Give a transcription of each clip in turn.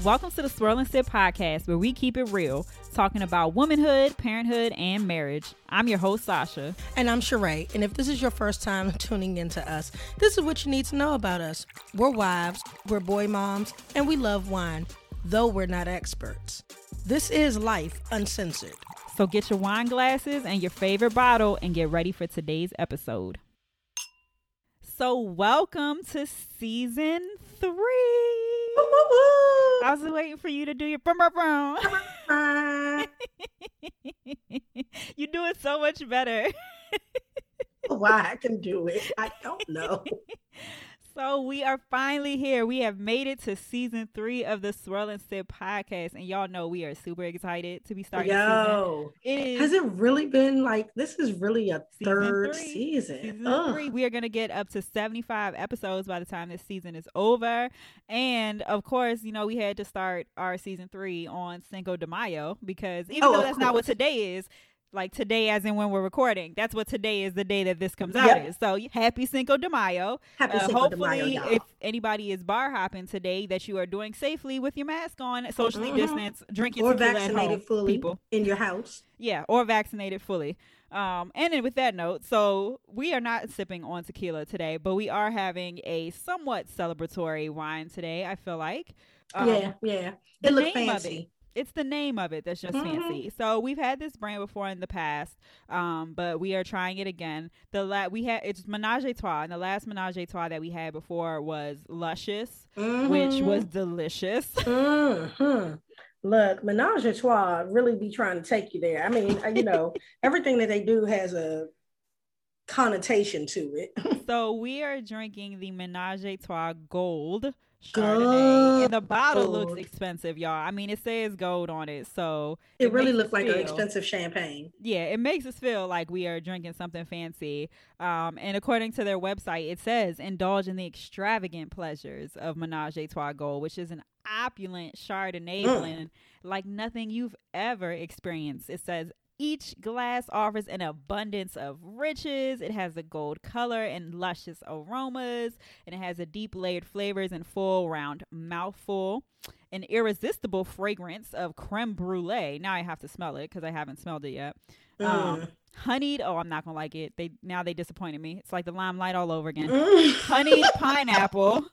Welcome to the Swirl and Sip podcast, where we keep it real, talking about womanhood, parenthood, and marriage. I'm your host, Sasha. And I'm Sheree. And if this is your first time tuning into us, this is what you need to know about us. We're wives, we're boy moms, and we love wine, though we're not experts. This is life uncensored. So get your wine glasses and your favorite bottle and get ready for today's episode. So welcome to season 3. I was waiting for you to do your You do it so much better. Why I can do it, I don't know. So we are finally here. We have made it to season 3 of the Swirl and Sip podcast. And y'all know we are super excited to be starting season. Has it really been like, this is really a third season. Season 3. We are going to get up to 75 episodes by the time this season is over. And of course, you know, we had to start our season 3 on Cinco de Mayo because even though that's not what today is, like today as in when we're recording, that's what today is, the day that this comes out is. So happy Cinco de Mayo. Happy Cinco de Mayo, y'all. If anybody is bar hopping today, that you are doing safely with your mask on, socially distanced, drinking or tequila vaccinated at home, fully people. In your house. Yeah, or vaccinated fully. And then with that note, so we are not sipping on tequila today, but we are having a somewhat celebratory wine today, I feel like. Yeah. It looks fancy. It's the name of it that's just fancy. So we've had this brand before in the past, but we are trying it again. It's Menage a Trois, and the last Menage a Trois that we had before was Luscious, which was delicious. Look, Menage a Trois really be trying to take you there. I mean, you know, everything that they do has a connotation to it. So we are drinking the Menage a Trois Gold Chardonnay, and the bottle looks expensive, y'all. I mean, it says gold on it, so it really looks like an expensive champagne. Yeah, it makes us feel like we are drinking something fancy. And according to their website, it says indulge in the extravagant pleasures of Menage a Trois Gold, which is an opulent Chardonnay blend like nothing you've ever experienced. It says each glass offers an abundance of riches. It has a gold color and luscious aromas, and it has a deep layered flavors and full round mouthful. An irresistible fragrance of creme brulee. Now I have to smell it because I haven't smelled it yet. Honeyed, I'm not gonna like it. They disappointed me. It's like the limelight all over again. Honeyed pineapple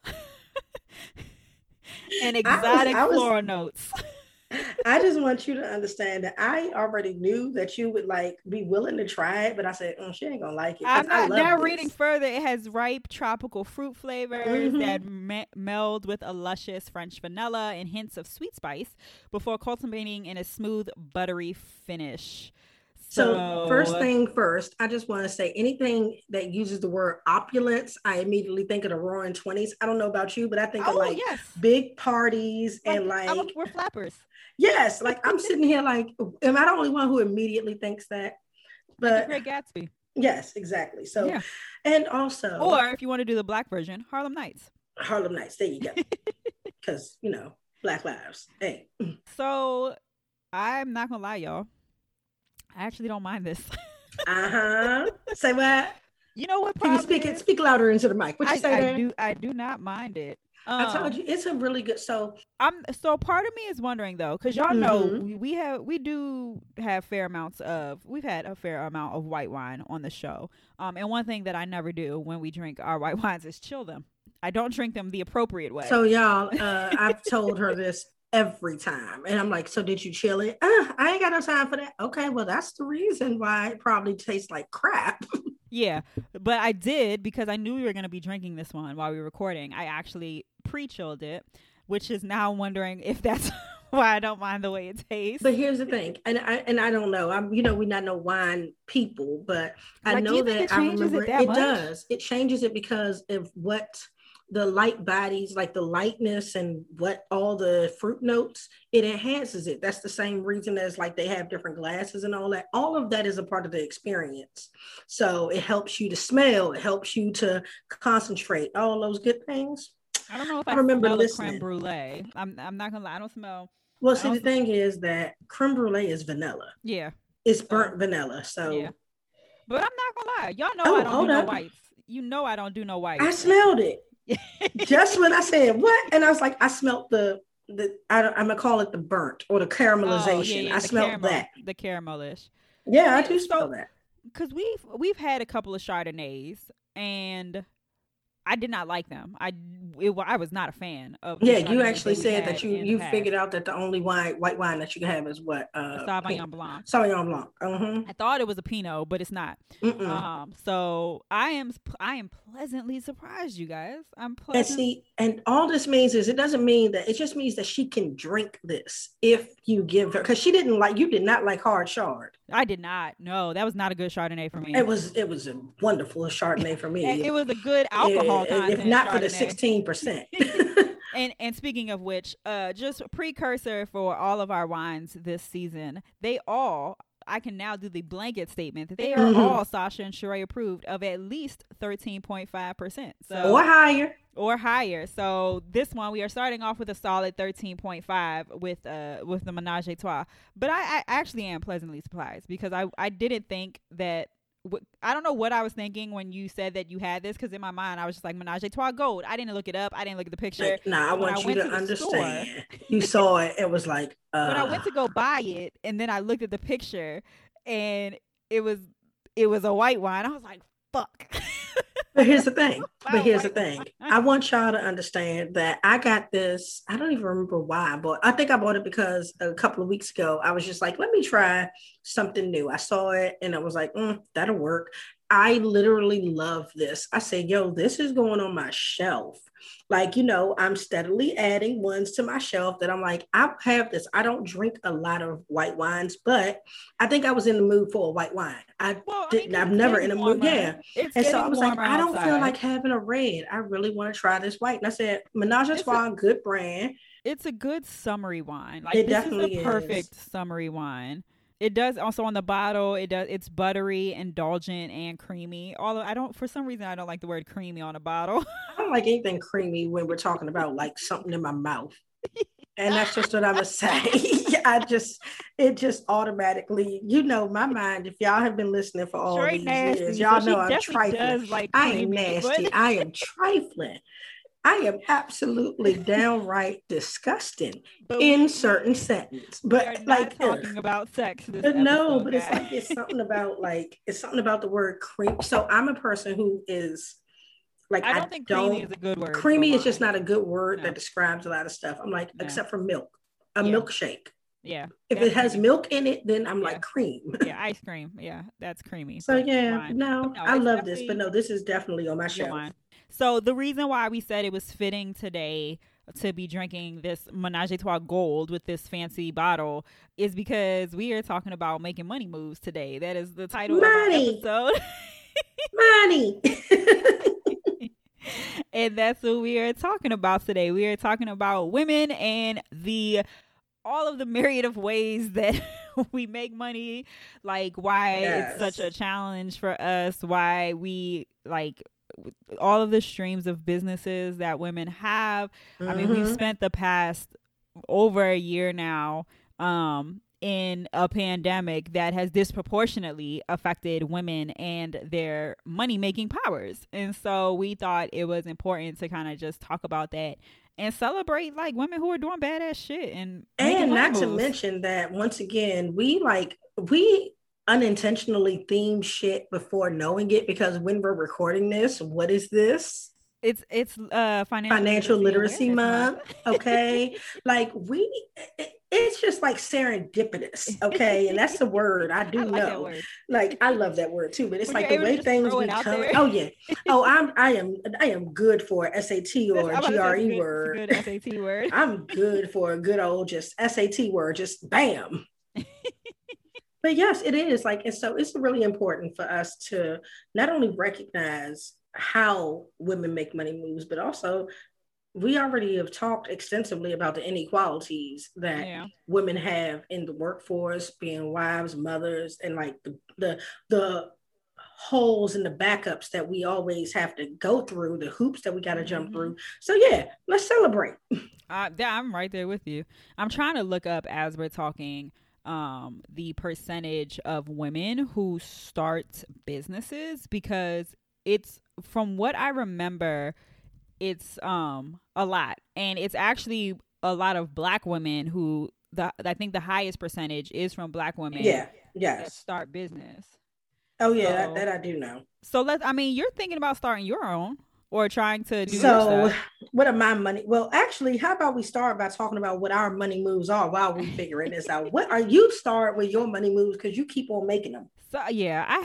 and exotic floral notes. I just want you to understand that I already knew that you would like be willing to try it, but I said, she ain't gonna like it. I'm not now reading further. It has ripe tropical fruit flavors that meld with a luscious French vanilla and hints of sweet spice before culminating in a smooth, buttery finish. So first thing first, I just want to say anything that uses the word opulence, I immediately think of the Roaring 20s. I don't know about you, but I think of big parties and we're flappers. Yes, like I'm sitting here like, am I the only one who immediately thinks that? But Great Gatsby. Yes, exactly. So, and also, or if you want to do the black version, Harlem Nights. Harlem Nights. There you go. Because Black lives. Hey. So I'm not gonna lie, y'all. I actually don't mind this. Say what? You know what? Can you speak louder into the mic? What you say? I do not mind it. I told you it's a really good. So part of me is wondering though, because y'all know we've had a fair amount of white wine on the show. And one thing that I never do when we drink our white wines is chill them. I don't drink them the appropriate way. So y'all, I've told her this every time, and I'm like, so did you chill it? I ain't got no time for that. Okay, well that's the reason why it probably tastes like crap. Yeah, but I did because I knew we were going to be drinking this one while we were recording. I actually pre-chilled it, which is now wondering if that's why I don't mind the way it tastes. But here's the thing, and I don't know. We're not no wine people, but I know that I remember it does. It changes it because of what the light bodies, like the lightness and what all the fruit notes, it enhances it. That's the same reason as like they have different glasses and all that. All of that is a part of the experience. So it helps you to smell, it helps you to concentrate, all those good things. I don't know if I remember listening. Creme brulee. I'm not gonna lie, I don't smell. Well, see, the thing is that creme brulee is vanilla. Yeah. It's burnt vanilla. So yeah. But I'm not gonna lie. Y'all know I don't do no whites. You know I don't do no whites. I smelled it. Just when I said what, and I was like, I smelled the I'm gonna call it the burnt or the caramelization. Oh, yeah, I smelled that. The caramelish. Yeah, I do smell that. Because we've had a couple of Chardonnays, and I did not like them. I was not a fan of. Yeah, you actually said that you figured out that the only white wine that you can have is what Sauvignon Blanc. Sauvignon Blanc. Uh-huh. I thought it was a Pinot, but it's not. So I am pleasantly surprised, you guys. I'm pleasant. And all this means is it doesn't mean that, it just means that she can drink this if you give her, because you did not like hard Chard. I did not. No, that was not a good Chardonnay for me. It was a wonderful Chardonnay for me. It was a good alcohol content, if not Chardonnay. For the 16%. And speaking of which, just a precursor for all of our wines this season, I can now do the blanket statement that they are all Sasha and Sheree approved of at least 13.5%. Or higher. So this one, we are starting off with a solid 13.5 with the Menage a Trois. But I actually am pleasantly surprised, because I didn't think that. I don't know what I was thinking when you said that you had this, because in my mind I was just like, Menage a Trois Gold. I didn't look it up. I didn't look at the picture. I want you to understand. You saw it. It was like. When I went to go buy it, and then I looked at the picture, and it was a white wine. I was like, fuck. But here's the thing. I want y'all to understand that I got this. I don't even remember why, but I think I bought it because a couple of weeks ago, I was just like, let me try something new. I saw it and I was like, that'll work. I literally love this. I say, yo, this is going on my shelf. Like, I'm steadily adding ones to my shelf that I'm like, I'll have this. I don't drink a lot of white wines, but I think I was in the mood for a white wine. I'm never in a mood. Yeah. And so I was like, I don't feel like having a red. I really want to try this white. And I said, Menage a Trois, good brand. It's a good summery wine. Like, it definitely is a perfect summery wine. It does also on the bottle. It's buttery, indulgent, and creamy. For some reason I don't like the word creamy on a bottle. I don't like anything creamy when we're talking about like something in my mouth. And that's just what I would say. It just automatically, my mind, if y'all have been listening for all these years, y'all know I'm trifling. I am nasty. I am trifling. I am absolutely downright disgusting in certain settings. But like talking about sex. But no, but it's like it's something about the word cream. So I'm a person who is like, I don't think creamy is a good word. Creamy is just not a good word that describes a lot of stuff. I'm like, except for milk, milkshake. Yeah. If it has milk in it, then I'm like cream. Yeah, ice cream. Yeah, that's creamy. So I love this, but no, this is definitely on my shelf. So the reason why we said it was fitting today to be drinking this Menage a Trois Gold with this fancy bottle is because we are talking about making money moves today. That is the title of our episode. Money. And that's what we are talking about today. We are talking about women and all of the myriad of ways that we make money, like why it's such a challenge for us, why we like all of the streams of businesses that women have. I mean, we've spent the past over a year now in a pandemic that has disproportionately affected women and their money-making powers. And so we thought it was important to kind of just talk about that and celebrate like women who are doing badass shit and not to mention that once again, we unintentionally theme shit before knowing it, because when we're recording this, what is this? It's financial literacy month. Okay. Like it's just like serendipitous. Okay. And that's the word I do know. Like I love that word too, but it's like the way things become. Oh yeah. Oh, I am good for a SAT or a GRE word. Good SAT word. I'm good for a good old just SAT word. Just bam. But yes, it is like, and so it's really important for us to not only recognize how women make money moves, but also we already have talked extensively about the inequalities that women have in the workforce, being wives, mothers, and like the holes and the backups that we always have to go through, the hoops that we got to jump through. So yeah, let's celebrate. I'm right there with you. I'm trying to look up as we're talking the percentage of women who start businesses, because it's, from what I remember, it's a lot, and it's actually a lot of Black women who I think the highest percentage is from Black women. Yeah. Yes. That start business. Oh yeah, that I do know. So you're thinking about starting your own or trying to do so what are my money? Well, actually, how about we start by talking about what our money moves are while we figuring this out. What are you start with your money moves because you keep on making them? So yeah, I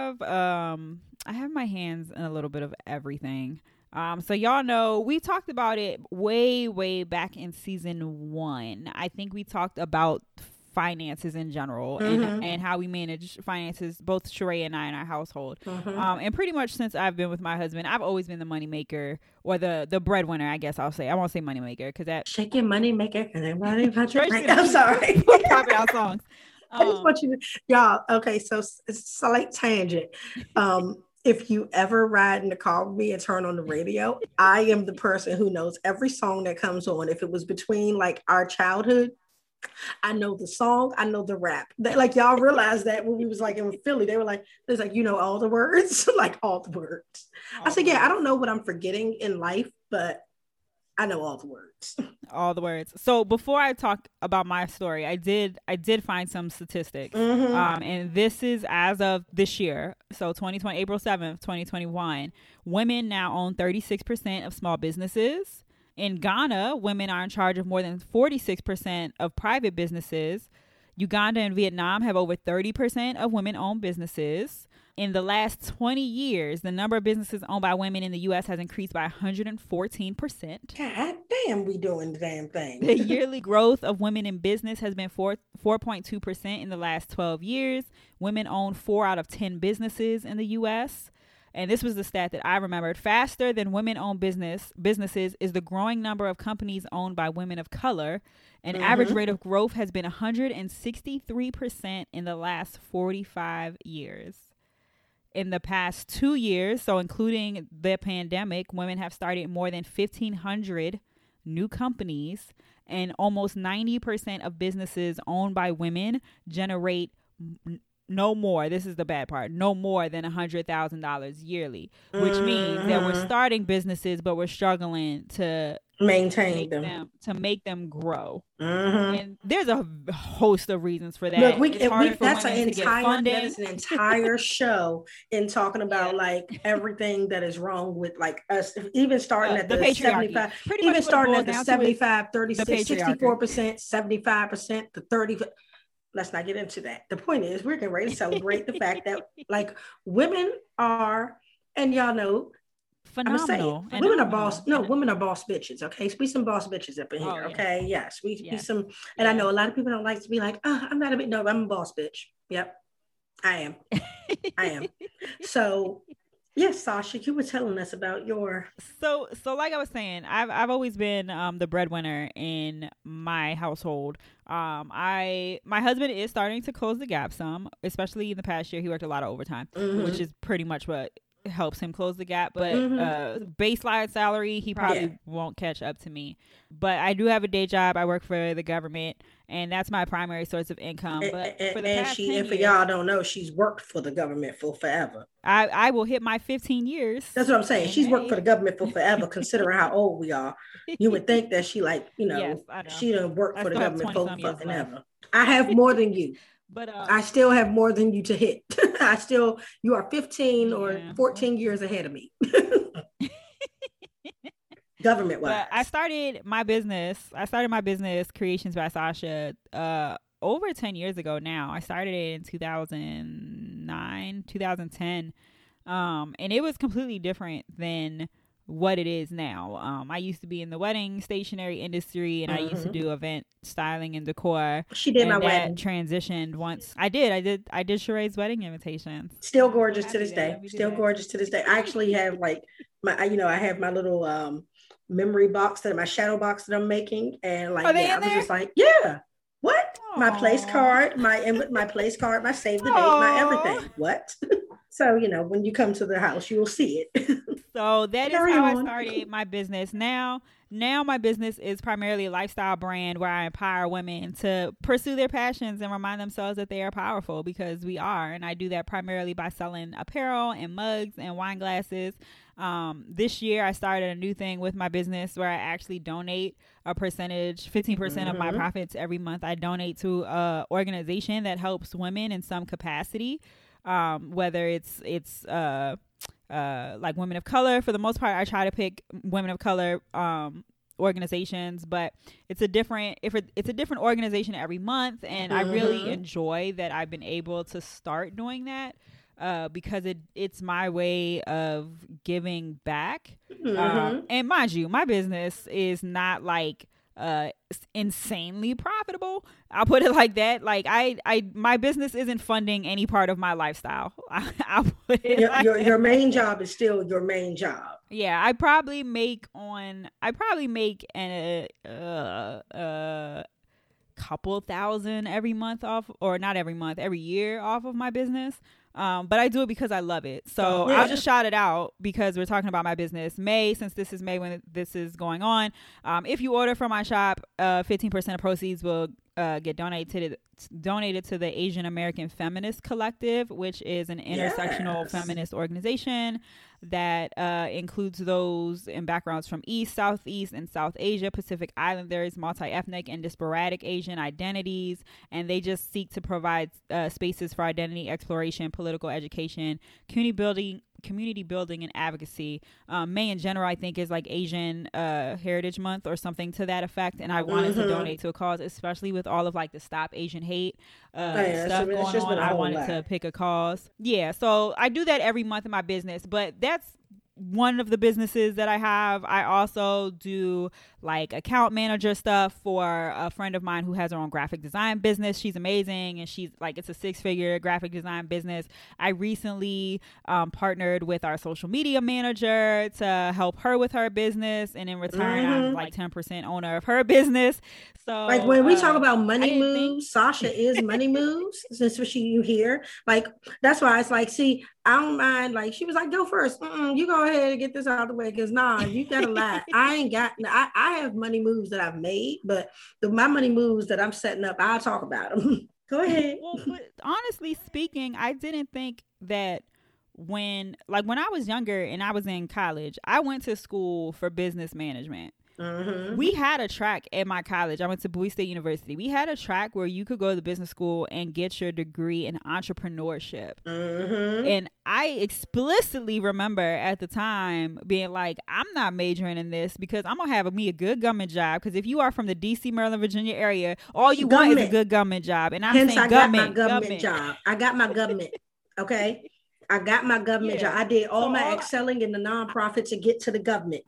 have my hands in a little bit of everything. So y'all know we talked about it way back in season 1. I think we talked about finances in general and how we manage finances, both Sheree and I in our household. And pretty much since I've been with my husband, I've always been the money maker or the breadwinner, I guess I'll say. I won't say money maker because that shake your money maker and everybody I'm sorry. Popping out songs. I just want you to, y'all. Okay, so it's a slight tangent. If you ever ride in the car with me and turn on the radio, I am the person who knows every song that comes on. If it was between like our childhood, I know the song, I know the rap. Like y'all realize that when we was like in Philly, they were like, there's like, you know, all the words, like all the words. I said, yeah, I don't know what I'm forgetting in life, but I know all the words. All the words. So before I talk about my story, I did find some statistics. And this is as of this year. So 2020, April 7th, 2021, women now own 36% of small businesses. In Ghana, women are in charge of more than 46% of private businesses. Uganda and Vietnam have over 30% of women-owned businesses. In the last 20 years, the number of businesses owned by women in the U.S. has increased by 114%. God damn, we doing the damn thing. The yearly growth of women in business has been 4.2% in the last 12 years. Women own 4 out of 10 businesses in the U.S., and this was the stat that I remembered. Faster than women-owned businesses is the growing number of companies owned by women of color. An average rate of growth has been 163% in the last 45 years. In the past 2 years, so including the pandemic, women have started more than 1,500 new companies, and almost 90% of businesses owned by women generate no more, this is the bad part, no more than $100,000 yearly, which means that we're starting businesses, but we're struggling to maintain them, to make them grow. And there's a host of reasons for that. Look, that's an entire show in talking about like everything that is wrong with like us, even starting at the 75, even starting at the 75, 36, 64%, 75%, the 30. Let's not get into that. The point is, we're getting ready to celebrate the fact that like women are, and y'all know, phenomenal. Women are boss. No, women are boss bitches. Okay, we some boss bitches up in here. Yeah. Okay, yes, we some. And I know a lot of people don't like to be like, oh, I'm not a bit. No, I'm a boss bitch. Yep, I am. I am. So. Yes, Sasha, you were telling us about your. So like I was saying, I've always been the breadwinner in my household. My husband is starting to close the gap some, especially in the past year. He worked a lot of overtime, which is pretty much what helps him close the gap. But baseline salary, he probably won't catch up to me. But I do have a day job. I work for the government, and that's my primary source of income. But for the past 10 years, for y'all don't know, she's worked for the government for forever. I will hit my 15 years. That's what I'm saying. She's worked for the government for forever, considering how old we are. You would think that she she done worked for the government for fucking ever. I have more than you. But I still have more than you to hit. You are 15 or 14 years ahead of me. Government wise. I started my business Creations by Sasha over 10 years ago now. I started it in 2009, 2010. And it was completely different than what it is now. I used to be in the wedding stationery industry, and I used to do event styling and decor. She did my wedding. Transitioned once. I did Sheree's wedding invitations. Still gorgeous to this day. Gorgeous to this day. I actually have like I have my little memory box, my shadow box that I'm making, and like I was just like, yeah. What? Aww. My place card, my place card, my save the date, my everything. What? So, when you come to the house, you will see it. So that is how I started my business. Now now my business is primarily a lifestyle brand where I empower women to pursue their passions and remind themselves that they are powerful, because we are. And I do that primarily by selling apparel and mugs and wine glasses. This year I started a new thing with my business where I actually donate a percentage, 15% of my profits every month. I donate to a organization that helps women in some capacity, whether it's like women of color. For the most part, I try to pick women of color organizations, but it's a different organization every month, and I really enjoy that I've been able to start doing that. Because it's my way of giving back. And mind you, my business is not like insanely profitable. I'll put it like that. Like my business isn't funding any part of my lifestyle. I'll put it your main job is still your main job. Yeah, I probably make a couple thousand every month off, or not every month, every year off of my business. But I do it because I love it. So I'll just shout it out because we're talking about my business. Since this is May when this is going on, if you order from my shop, 15% of proceeds will get donated to the Asian American Feminist Collective, which is an intersectional feminist organization that includes those in backgrounds from East, Southeast, and South Asia, Pacific Islanders, multi-ethnic and sporadic Asian identities, and they just seek to provide spaces for identity exploration, political education, community building and advocacy. May in general, I think, is like Asian Heritage Month or something to that effect, and I wanted to donate to a cause, especially with all of like the Stop Asian Hate stuff going on. I wanted to pick a cause. Yeah, so I do that every month in my business, but that's one of the businesses that I have. I also do like account manager stuff for a friend of mine who has her own graphic design business. She's amazing, and she's like, it's a 6-figure graphic design business. I recently partnered with our social media manager to help her with her business, and in return I'm like 10% owner of her business. So like when we talk about money moves, Sasha is money moves. Since you hear, like, that's why it's like, see, I don't mind. Like, she was like, go first. You go ahead and get this out of the way, because you gotta lie. I ain't got. I have money moves that I've made, but my money moves that I'm setting up, I'll talk about them. Go ahead. Well, but honestly speaking, I didn't think that when I was younger and I was in college, I went to school for business management. We had a track at my college. I went to Bowie State University. We had a track where you could go to the business school and get your degree in entrepreneurship. And I explicitly remember at the time being like, I'm not majoring in this because I'm going to have me a good government job. Because if you are from the DC, Maryland, Virginia area, all you want is a good government job. And I'm saying I got my government job. I got my government. Okay. I got my government job. I did all my excelling in the nonprofit to get to the government.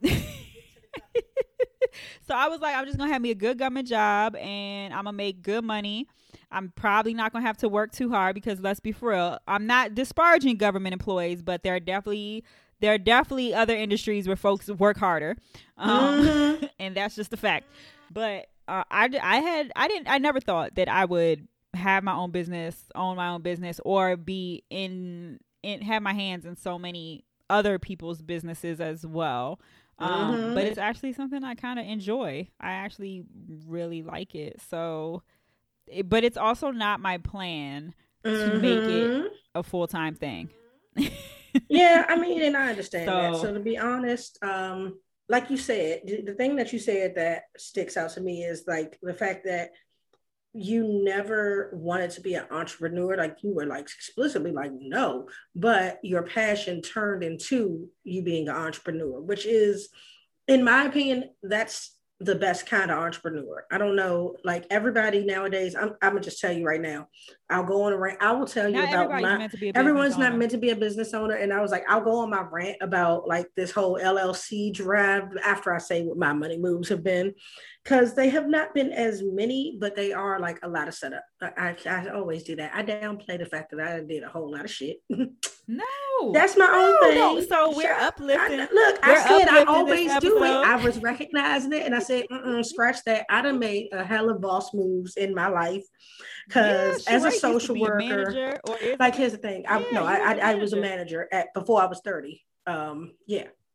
So I was like, I'm just going to have me a good government job and I'm going to make good money. I'm probably not going to have to work too hard because, let's be for real, I'm not disparaging government employees, but there are definitely other industries where folks work harder. And that's just a fact. But I never thought that I would have my own business, own my own business, or be have my hands in so many other people's businesses as well. But it's actually something I kind of enjoy. I actually really like it. So, but it's also not my plan to make it a full-time thing. Yeah, I mean, and I understand that. So to be honest, like you said, the thing that you said that sticks out to me is like the fact that you never wanted to be an entrepreneur. Like, you were like explicitly like, no, but your passion turned into you being an entrepreneur, which is, in my opinion, that's the best kind of entrepreneur. I don't know, like everybody nowadays, I'm gonna just tell you right now, I'll go on a rant. I will tell you about everyone's not meant to be a business owner. And I was like, I'll go on my rant about like this whole LLC drive after I say what my money moves have been, because they have not been as many, but they are like a lot of setup. I always do that. I downplay the fact that I did a whole lot of shit. No, that's my own thing. No. So we're uplifting. I said I always do it. I was recognizing it, and I said, scratch that. I done made a hell of boss moves in my life, because as a social worker, like, here's the thing. I was a manager before I was 30. Yeah.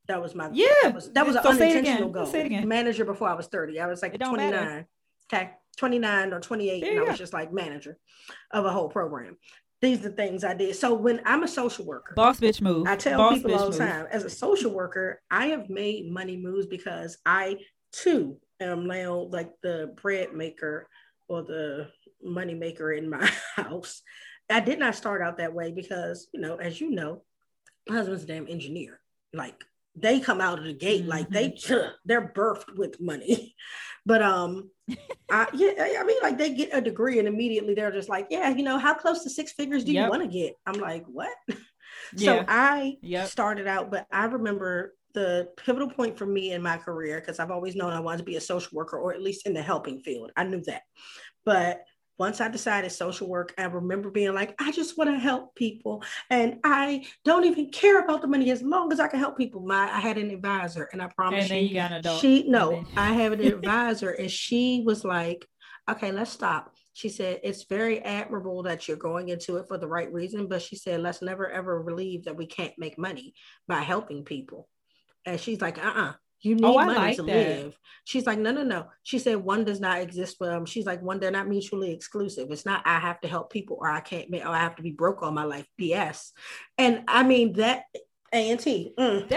That was my that was an so unintentional goal. Say it again. Manager before I was 30. I was like 29. Matter. Okay. 29 or 28. And I was just like manager of a whole program. These are the things I did. So when I'm a social worker, boss bitch move. I tell people all the time, as a social worker, I have made money moves because I too am now like the bread maker or the money maker in my house. I did not start out that way because, as you know, my husband's a damn engineer. Like they come out of the gate, like they're birthed with money. But I mean, like they get a degree and immediately they're just like, how close to six figures do you want to get? I'm like, what? So I started out, but I remember the pivotal point for me in my career, because I've always known I wanted to be a social worker, or at least in the helping field. I knew that. But once I decided social work, I remember being like, I just want to help people. And I don't even care about the money as long as I can help people. I had an advisor, and I promise you got an adult. I have an advisor, and she was like, okay, let's stop. She said, it's very admirable that you're going into it for the right reason. But she said, let's never, ever believe that we can't make money by helping people. And she's like, you need money to live. She's like, no. She said, one does not exist for them. She's like, one, they're not mutually exclusive. It's not, I have to help people or I can't make, or I have to be broke all my life. BS. And I mean, that A&T.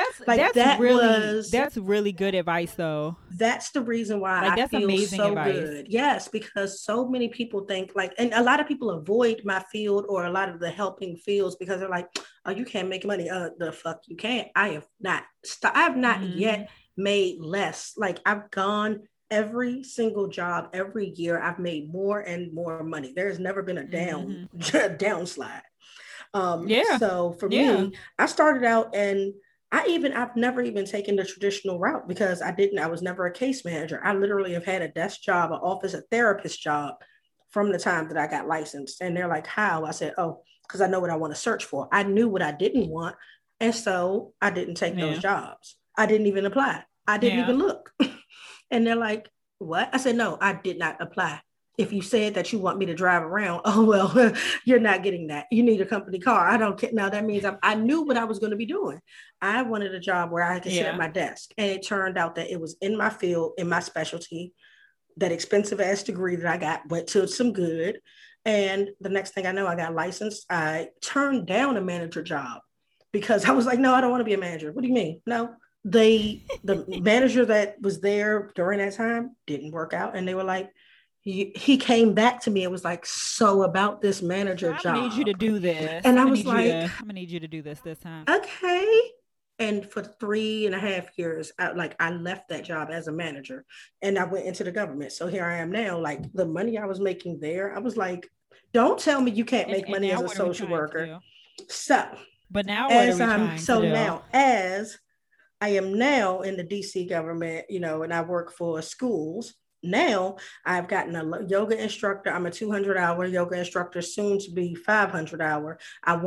That's really good advice though. That's the reason why I feel so advice. Good. Yes, because so many people think and a lot of people avoid my field or a lot of the helping fields because they're like, oh, you can't make money. The fuck you can't. I have not yet made less. Like I've gone every single job every year. I've made more and more money. There's never been a downslide. So for me, I started out and I've never even taken the traditional route because I was never a case manager. I literally have had a desk job, an office, a therapist job from the time that I got licensed. And they're like, how? I said, because I know what I want to search for. I knew what I didn't want. And so I didn't take those jobs. I didn't even apply. I didn't even look. And they're like, what? I said, no, I did not apply. If you said that you want me to drive around, you're not getting that. You need a company car. I don't care. Now that means I knew what I was going to be doing. I wanted a job where I could sit at my desk. And it turned out that it was in my field, in my specialty. That expensive ass degree that I got went to some good. And the next thing I know, I got licensed. I turned down a manager job because I was like, no, I don't want to be a manager. What do you mean? No, the manager that was there during that time didn't work out. And they were like, he came back to me and was like, so about this manager job. I need you to do this. And I was like, I'm going to need you to do this time. Okay. And for 3.5 years, I left that job as a manager and I went into the government. So here I am now, like the money I was making there, I was like, don't tell me you can't make money as a social worker. So, but now as I am now in the DC government, and I work for schools. Now I've gotten a yoga instructor. I'm a 200-hour yoga instructor, soon to be 500-hour.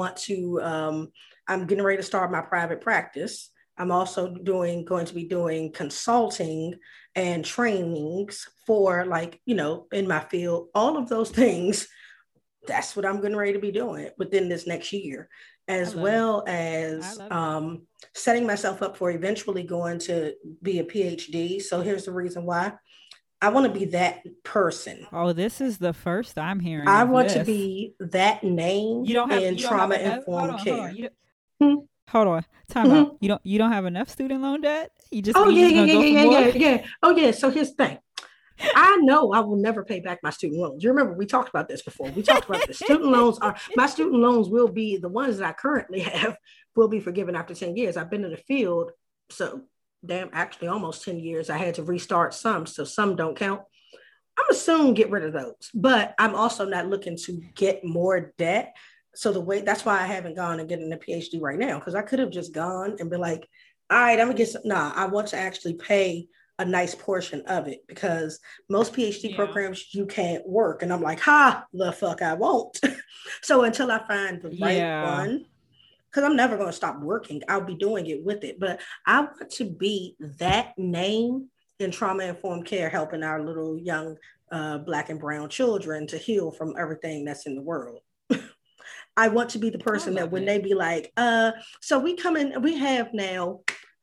I'm getting ready to start my private practice. I'm also going to be doing consulting and trainings for in my field, all of those things. That's what I'm getting ready to be doing within this next year, as well as setting myself up for eventually going to be a PhD. So here's the reason why. I want to be that person. Oh, this is the first I'm hearing. I want to be that name in trauma-informed care. Hold on. Time out. You don't have enough student loan debt? You just yeah. Oh yeah. So here's the thing. I know I will never pay back my student loans. You remember we talked about this before. We talked about this. My student loans will be the ones that I currently have will be forgiven after 10 years. I've been in the field, so actually almost 10 years. I had to restart some, so some don't count. I'm gonna soon get rid of those, but I'm also not looking to get more debt. So that's why I haven't gone and getting a PhD right now, because I could have just gone and been like, all right, I'm gonna get some. Nah, I want to actually pay a nice portion of it, because most PhD programs you can't work. And I'm like, the fuck I won't. So until I find the right one, because I'm never going to stop working, I'll be doing it with it. But I want to be that name in trauma-informed care, helping our little young Black and brown children to heal from everything that's in the world. I want to be the person that when they be like, so we have now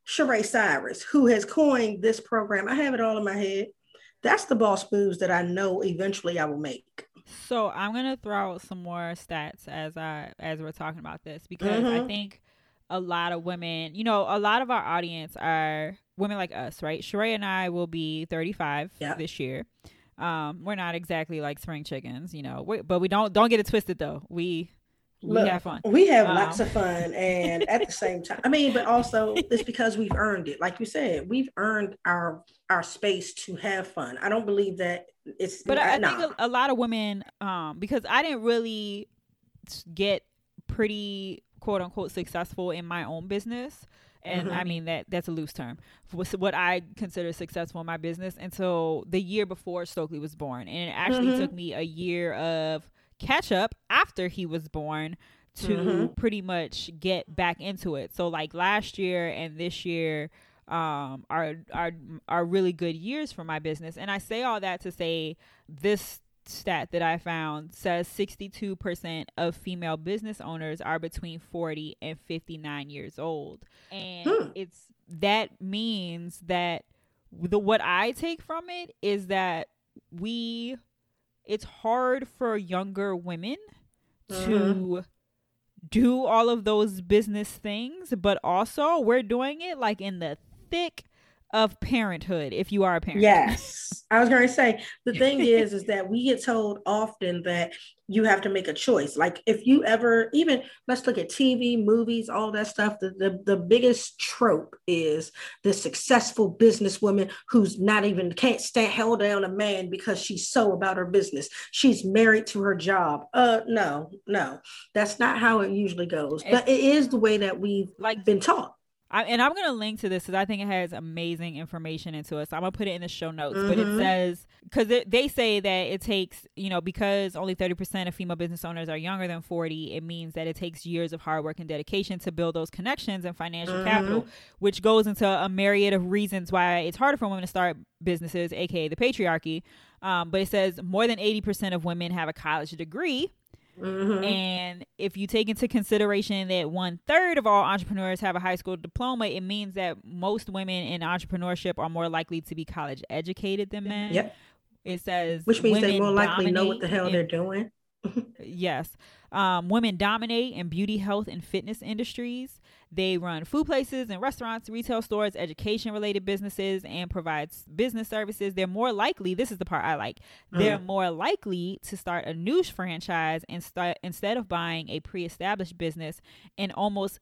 Sheree Cyrus, who has coined this program. I have it all in my head. That's the boss moves that I know eventually I will make. So I'm gonna throw out some more stats as we're talking about this, because I think a lot of women, you know, a lot of our audience are women like us, right? Sheree and I will be 35 this year. We're not exactly like spring chickens, you know, but we don't get it twisted though. We have fun. We have lots of fun, and at the same time, I mean, but also it's because we've earned it. Like you said, we've earned our space to have fun. I don't believe that it's. But I think a lot of women, because I didn't really get pretty quote unquote successful in my own business. And I mean, that's a loose term. What I consider successful in my business until the year before Stokely was born. And it actually took me a year of catch up after he was born to pretty much get back into it. So like last year and this year are really good years for my business. And I say all that to say this stat that I found says 62% of female business owners are between 40 and 59 years old. And that means that what I take from it is that it's hard for younger women to do all of those business things, but also we're doing it like in the thick of parenthood, if you are a parent. Yes. I was going to say, the thing is that we get told often that you have to make a choice. Like if you ever, even let's look at TV, movies, all that stuff. The biggest trope is the successful businesswoman who's can't stand held down a man because she's so about her business. She's married to her job. No, that's not how it usually goes. But it is the way that we've been taught. And I'm going to link to this because I think it has amazing information into it. So I'm going to put it in the show notes. But it says, because they say that it takes, you know, because only 30% of female business owners are younger than 40, it means that it takes years of hard work and dedication to build those connections and financial capital, which goes into a myriad of reasons why it's harder for women to start businesses, aka the patriarchy. But it says more than 80% of women have a college degree. And if you take into consideration that 1/3 of all entrepreneurs have a high school diploma, it means that most women in entrepreneurship are more likely to be college educated than men. Yep. It says, which means they more likely know what the hell they're doing. Yes. Women dominate in beauty, health, and fitness industries. They run food places and restaurants, retail stores, education-related businesses, and provides business services. They're more likely, this is the part I like, they're more likely to start a new franchise instead of buying a pre-established business. And almost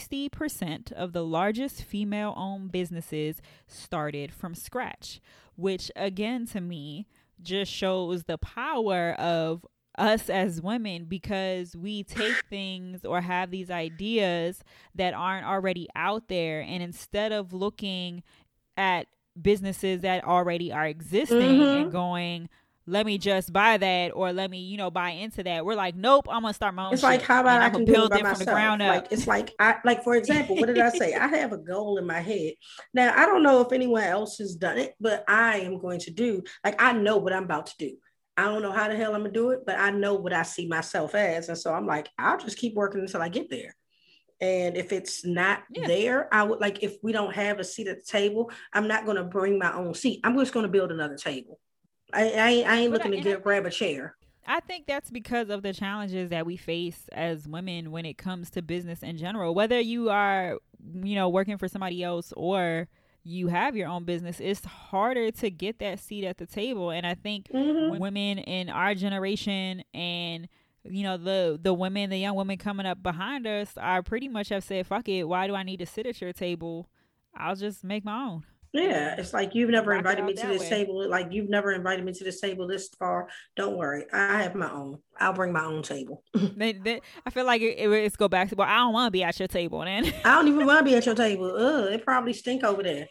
60% of the largest female-owned businesses started from scratch, which again, to me, just shows the power of us as women, because we take things or have these ideas that aren't already out there, and instead of looking at businesses that already are existing and going, let me just buy that, or let me, you know, buy into that, we're like, nope, I'm gonna start my own it's shit, like, how about I can build it from the ground up. Like, it's like for example, what did I say? I have a goal in my head. Now I don't know if anyone else has done it, but I am going to do, like, I know what I'm about to do. I don't know how the hell I'm gonna do it, but I know what I see myself as. And so I'm like, I'll just keep working until I get there. And if it's not there, I would, like, if we don't have a seat at the table, I'm not going to bring my own seat. I'm just going to build another table. I ain't looking to grab a chair. I think that's because of the challenges that we face as women when it comes to business in general. Whether you are, you know, working for somebody else or you have your own business, it's harder to get that seat at the table. And I think women in our generation and, you know, the young women coming up behind us are pretty much have said, fuck it, why do I need to sit at your table? I'll just make my own. Yeah, it's like, you've never invited me to this table. Like, you've never invited me to this table this far. Don't worry, I have my own. I'll bring my own table. I feel like it's go back to, well, I don't want to be at your table then. I don't even want to be at your table. It probably stink over there.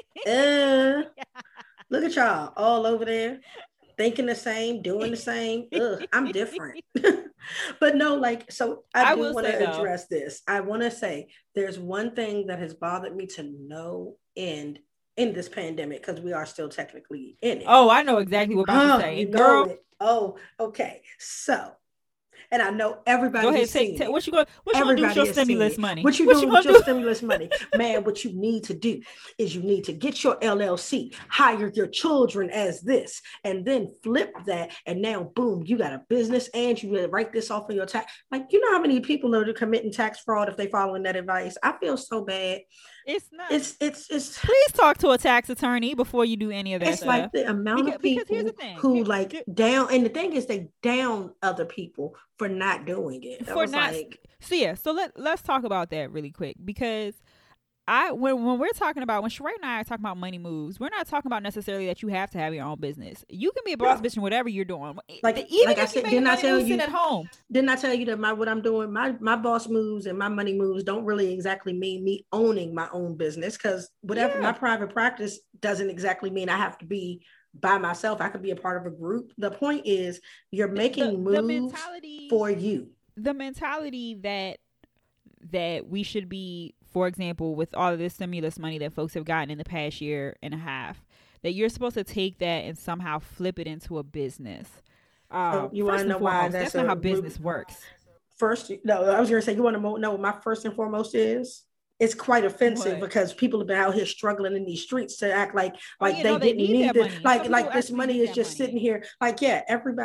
Look at y'all all over there, thinking the same, doing the same. I'm different. But no, like, so I do want to address this. I want to say there's one thing that has bothered me to no end in this pandemic, because we are still technically in it. Oh, I know exactly what you're saying, girl. Oh, okay. So And I know everybody has seen it. What you gonna do with your stimulus money? What you doing with your stimulus money? Man, what you need to do is you need to get your LLC, hire your children as this, and then flip that. And now, boom, you got a business and you write this off on your tax. Like, you know how many people are committing tax fraud if they following that advice? I feel so bad. It's not. It's. Please talk to a tax attorney before you do any of that. It's stuff. Like the amount of people who like down, and the thing is, they down other people for not doing it. So let's talk about that really quick, because when we're talking about, when Sheree and I are talking about money moves, we're not talking about necessarily that you have to have your own business. You can be a boss bitch in whatever you're doing. Like I said, didn't I tell you at home? Didn't I tell you that what I'm doing, my boss moves and my money moves don't really exactly mean me owning my own business, because whatever my private practice doesn't exactly mean I have to be by myself. I could be a part of a group. The point is, you're making moves for you. The mentality that we should be, for example, with all of this stimulus money that folks have gotten in the past year and a half, that you're supposed to take that and somehow flip it into a business. You want to know why that's not how business works. First, no, I was going to say, you want to know what my first and foremost is? It's quite offensive because people have been out here struggling in these streets to act like they didn't need it. Like this money is just sitting here. Like, yeah,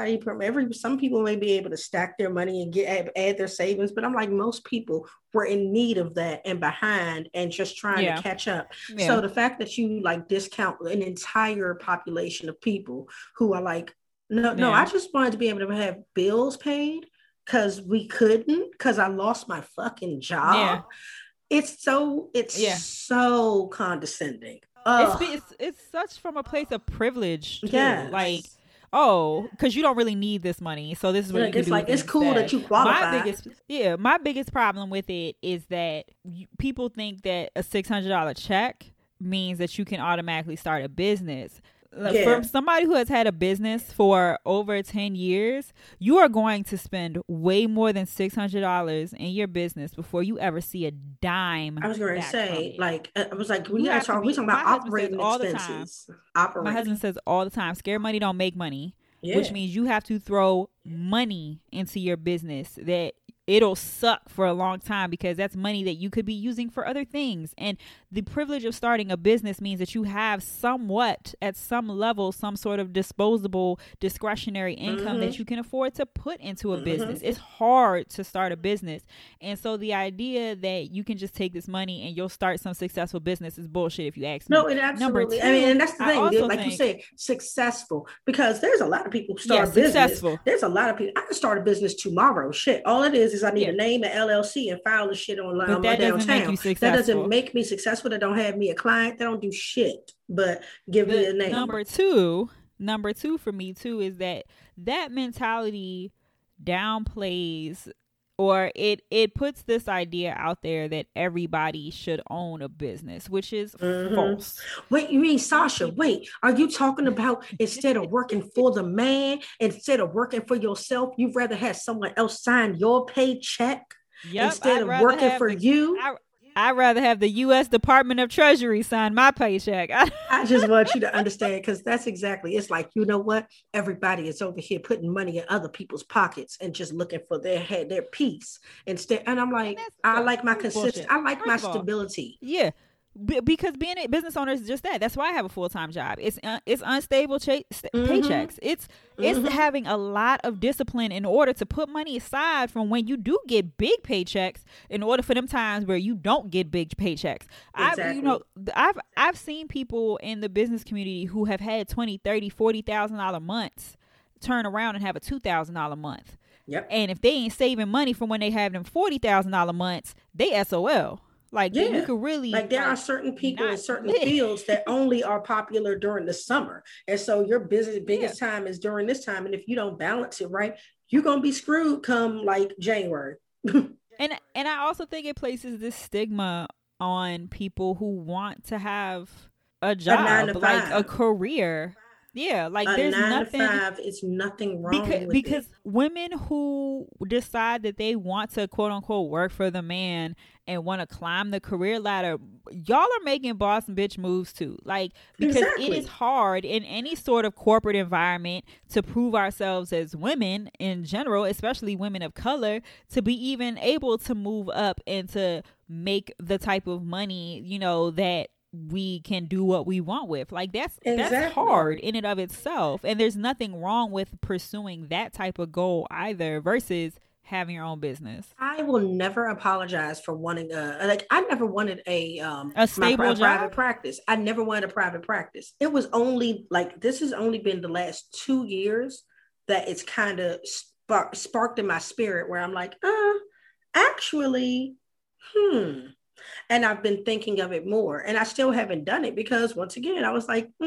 some people may be able to stack their money and add their savings, but I'm like, most people were in need of that and behind and just trying to catch up. Yeah. So the fact that you like discount an entire population of people who are like, no, I just wanted to be able to have bills paid because we couldn't, because I lost my fucking job. Yeah. It's so condescending. It's such from a place of privilege too. Yes. Like, because you don't really need this money, so this is what you can do. Like, it's cool that you qualify. My biggest problem with it is that people think that a $600 check means that you can automatically start a business. From somebody who has had a business for over 10 years, you are going to spend way more than $600 in your business before you ever see a dime. I was going to say, we talking about operating expenses. My husband says all the time, scare money don't make money, which means you have to throw money into your business that it'll suck for a long time, because that's money that you could be using for other things. And the privilege of starting a business means that you have somewhat, at some level, some sort of disposable, discretionary income that you can afford to put into a business. It's hard to start a business. And so the idea that you can just take this money and you'll start some successful business is bullshit, if you ask me. No, it absolutely. And that's the thing. Like you say, successful, because there's a lot of people who start a business. Successful. There's a lot of people. I can start a business tomorrow. Shit. All it is I need a name, an LLC, and file the shit online. But that doesn't make you successful. That doesn't make me successful. That don't have me a client. That don't do shit but give me a name. Number two for me too is that mentality downplays, or it puts this idea out there that everybody should own a business, which is false. Wait, you mean, Sasha, are you talking about instead of working for the man, instead of working for yourself, you'd rather have someone else sign your paycheck instead of working for you? I'd rather have the U.S. Department of Treasury sign my paycheck. I just want you to understand, because that's exactly, it's like, you know what? Everybody is over here putting money in other people's pockets and just looking for their peace instead. And I'm like, I like my consistency. I like my stability. Yeah. Because being a business owner is just that. That's why I have a full-time job. It's unstable paychecks. It's having a lot of discipline in order to put money aside from when you do get big paychecks, in order for them times where you don't get big paychecks. Exactly. I've seen people in the business community who have had $20,000, $30,000, $40,000 months turn around and have a $2,000 month. Yep. And if they ain't saving money from when they have them $40,000 months, they SOL. Like, you could really, like, there are certain people in certain fields that only are popular during the summer. And so your biggest time is during this time. And if you don't balance it right, you're going to be screwed come like January. And I also think it places this stigma on people who want to have a job, like a career. Yeah, like a there's 9 to 5, it's nothing wrong with because it. women who decide that they want to quote unquote work for the man and want to climb the career ladder, y'all are making boss bitch moves too. Like, because it is Exactly. hard in any sort of corporate environment to prove ourselves as women in general, especially women of color, to be even able to move up and to make the type of money, you know, that we can do what we want with. Like, that's Exactly. hard in and of itself, and there's nothing wrong with pursuing that type of goal either versus having your own business. I will never apologize for wanting I never wanted A my stable private job. practice. I never wanted a private practice. It was only like this has only been the last 2 years that it's kind of sparked in my spirit where I'm like, actually, and I've been thinking of it more, and I still haven't done it because once again, I was like,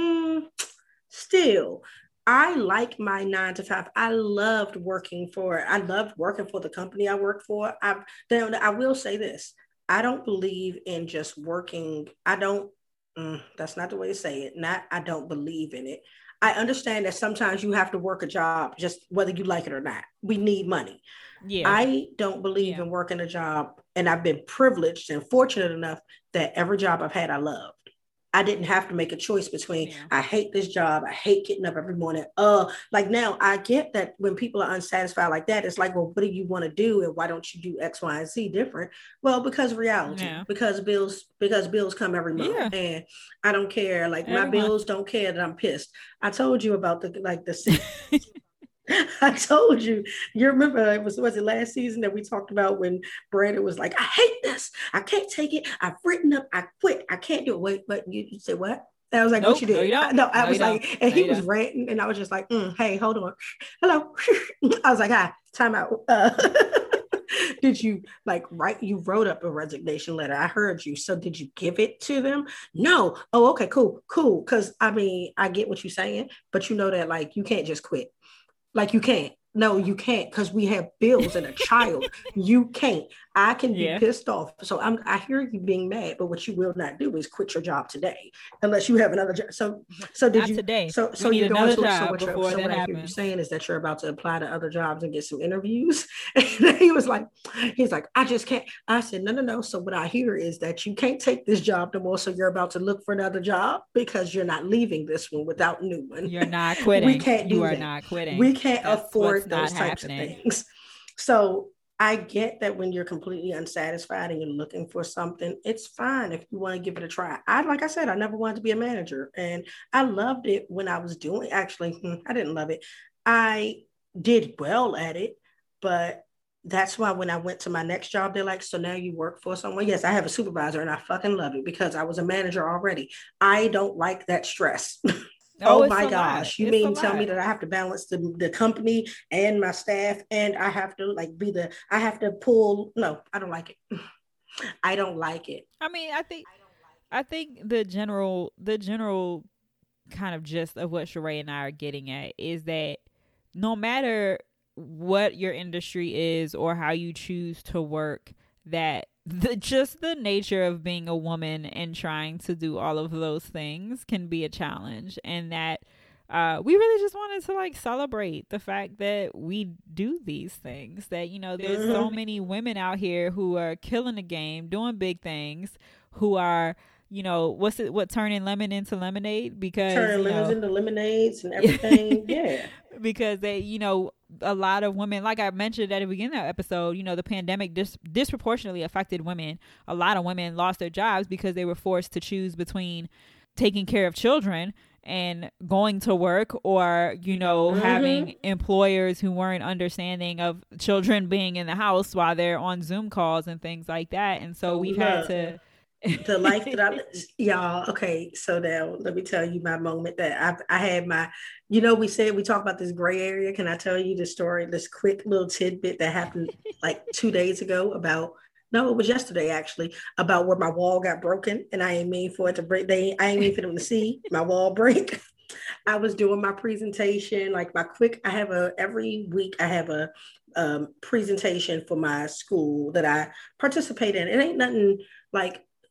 still. I like my 9 to 5. I loved working for the company I work for. I will say this. I don't believe in just working. I don't, that's not the way to say it. Not, I don't believe in it. I understand that sometimes you have to work a job just whether you like it or not. We need money. Yeah. I don't believe in working a job, and I've been privileged and fortunate enough that every job I've had, I loved. I didn't have to make a choice between I hate this job, I hate getting up every morning. Like now I get that when people are unsatisfied like that, it's like, well, what do you want to do, and why don't you do X, Y, and Z different? Well, because reality, because bills come every month, and I don't care. Like my bills don't care that I'm pissed. I told you about the I told you. You remember was it last season that we talked about when Brandon was like, "I hate this. I can't take it. I've written up. I quit. I can't do it." Wait, but you said what? And I was like, nope, "What you did?" No, you don't. No, I no, was like, don't. and no, he was ranting, and I was just like, "Hey, hold on, hello." I was like, "Hi, time out." Did you like write? You wrote up a resignation letter. I heard you. So did you give it to them? No. Oh, okay, cool. Because I mean, I get what you're saying, but you know that like you can't just quit. Like you can't. No, you can't because we have bills and a child. You can't. I can be pissed off. So I hear you being mad, but what you will not do is quit your job today unless you have another job. So did not you today? so you're going to so what I hear you saying is that you're about to apply to other jobs and get some interviews. And he's like, I just can't. I said, no. So what I hear is that you can't take this job no more. So you're about to look for another job because you're not leaving this one without a new one. You're not quitting. We can't do you are that. not quitting. We can't That's afford those types of things. So I get that when you're completely unsatisfied and you're looking for something, it's fine if you want to give it a try. Like I said, I never wanted to be a manager, and I loved it when I was doing. Actually, I didn't love it. I did well at it, but that's why when I went to my next job, they're like, "So now you work for someone?" Yes, I have a supervisor, and I fucking love it because I was a manager already. I don't like that stress. Oh my gosh. You mean tell me that I have to balance the company and my staff, and I have to I have to pull. No, I don't like it. I don't like it. I mean, I think the general kind of gist of what Sheree and I are getting at is that no matter what your industry is or how you choose to work, that just the nature of being a woman and trying to do all of those things can be a challenge, and that we really just wanted to like celebrate the fact that we do these things, that you know there's so many women out here who are killing the game, doing big things, who are what turning lemon into lemonade, because turning lemons into lemonades and everything. Yeah, because they a lot of women, like I mentioned at the beginning of the episode, the pandemic disproportionately affected women. A lot of women lost their jobs because they were forced to choose between taking care of children and going to work, or having employers who weren't understanding of children being in the house while they're on Zoom calls and things like that. And so we've had to the life that y'all, okay, so now let me tell you my moment that I had my, we talk about this gray area. Can I tell you the story, this quick little tidbit that happened like 2 days ago no, it was yesterday actually, about where my wall got broken, and I ain't mean for it to break. I ain't mean for them to see my wall break. I was doing my presentation, like every week I have a presentation for my school that I participate in. It ain't nothing like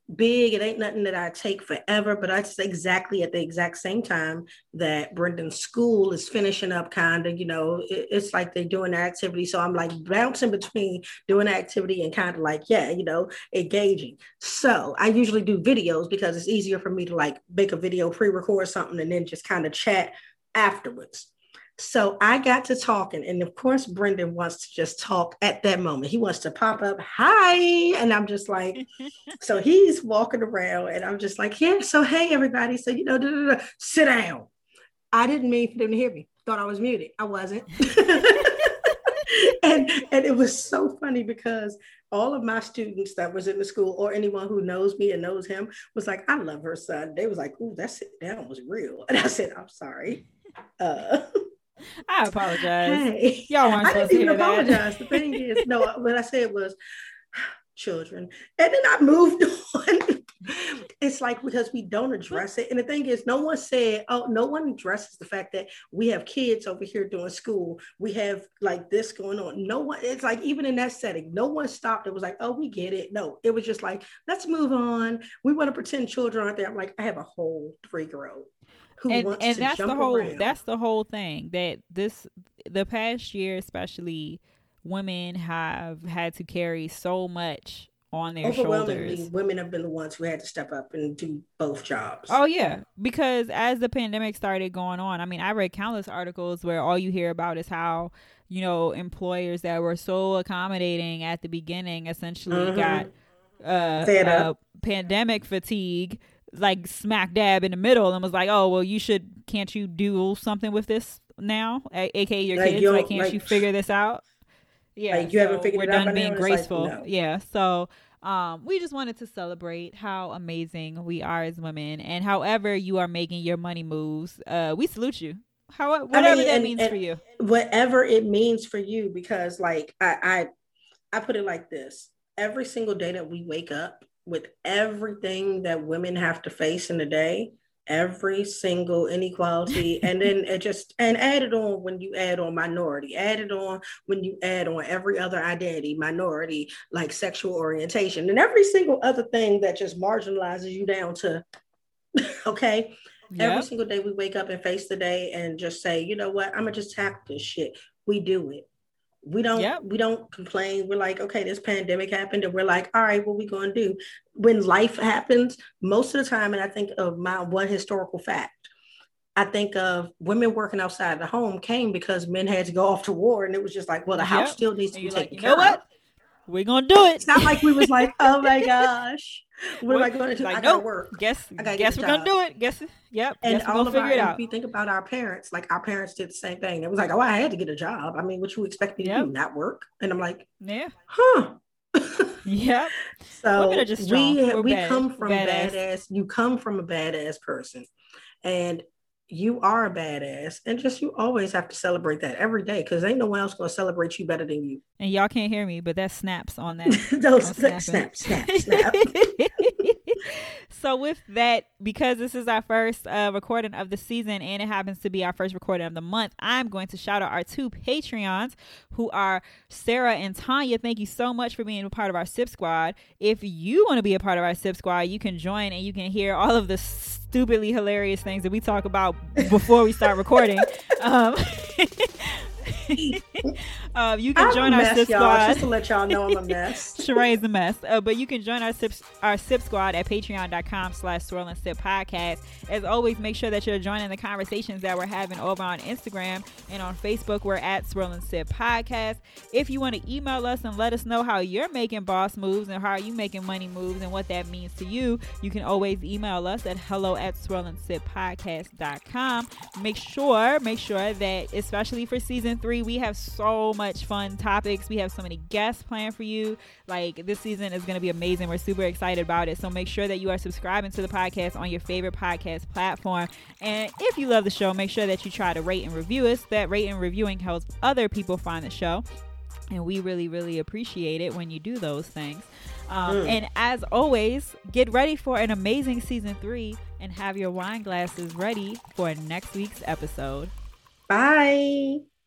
big. It ain't nothing that I take forever, but I just exactly at the exact same time that Brendan's school is finishing up, kind of, it's like they're doing the activity. So I'm like bouncing between doing the activity and kind of like, engaging. So I usually do videos because it's easier for me to like make a video, pre-record something, and then just kind of chat afterwards. So I got to talking, and of course, Brendan wants to just talk at that moment. He wants to pop up, hi, and I'm just like, so he's walking around, and I'm just like, yeah, so hey, everybody, so, sit down. I didn't mean for them to hear me. Thought I was muted. I wasn't. and it was so funny because all of my students that was in the school, or anyone who knows me and knows him, was like, I love her son. They was like, ooh, that sit down was real. And I said, I'm sorry. I apologize. Hey, y'all weren't supposed to hear apologize. The thing is, no, what I said was children. And then I moved on. It's like, because we don't address it. And the thing is, no one addresses the fact that we have kids over here doing school. We have like this going on. No one, it's like, even in that setting, no one stopped. It was like, oh, we get it. No, it was just like, let's move on. We want to pretend children aren't there. I'm like, I have a whole 3-year-old. And that's the whole thing, that the past year especially, women have had to carry so much on their shoulders. Women have been the ones who had to step up and do both jobs. Oh yeah, because as the pandemic started going on, I mean, I read countless articles where all you hear about is how, employers that were so accommodating at the beginning essentially got pandemic fatigue, like smack dab in the middle, and was like, oh, well, can't you do something with this now? AKA your kids, like, can't you figure this out? Yeah, like, you haven't figured it out. We're done being graceful. Like, no. Yeah, so we just wanted to celebrate how amazing we are as women, and however you are making your money moves, we salute you. Whatever that means for you. Whatever it means for you, because like I put it like this: every single day that we wake up, with everything that women have to face in a day, every single inequality, and then add it on when you add on minority, add it on when you add on every other identity, minority, like sexual orientation, and every single other thing that just marginalizes you down to, okay? Yep. Every single day we wake up and face the day and just say, you know what, I'm gonna just tackle this shit. We do it. We don't complain. We're like, okay, this pandemic happened, and we're like, all right, what we going to do? When life happens, most of the time, and I think of my one historical fact, I think of women working outside the home came because men had to go off to war, and it was just like, well, the house still needs to be taken care of. We're going to do it. It's not like we was like, oh my gosh, what am I going to do? Like, I got to work. Guess we're going to do it. Yep. And all of figure it out. If you think about our parents, like our parents did the same thing. It was like, oh, I had to get a job. I mean, what you expect me to do? Not work? And I'm like, yeah. Huh. Yep. So we come from badass. You come from a badass person, and you are a badass, and just you always have to celebrate that every day, because ain't no one else going to celebrate you better than you. And y'all can't hear me, but that snaps on that. Those snap. So with that, because this is our first recording of the season, and it happens to be our first recording of the month, I'm going to shout out our 2 Patreons, who are Sarah and Tanya. Thank you so much for being a part of our Sip Squad. If you want to be a part of our Sip Squad, you can join, and you can hear all of the stupidly hilarious things that we talk about before we start recording. You can join our Sip Squad. Just to let y'all know I'm a mess. Sheree's a mess. But you can join our Sip Squad at patreon.com/swirl and sip podcast. As always, make sure that you're joining the conversations that we're having over on Instagram and on Facebook. We're at Swirl and Sip podcast. If you want to email us and let us know how you're making boss moves and how are you making money moves and what that means to you, you can always email us at hello@swirlandsip.podcast.com. Make sure that, especially for season 3, we have so much fun topics. We have so many guests planned for you. Like, this season is going to be amazing. We're super excited about it. So make sure that you are subscribing to the podcast on your favorite podcast platform. And if you love the show, make sure that you try to rate and review us. That rate and reviewing helps other people find the show. And we really, really appreciate it when you do those things. And as always, get ready for an amazing season 3 and have your wine glasses ready for next week's episode. Bye.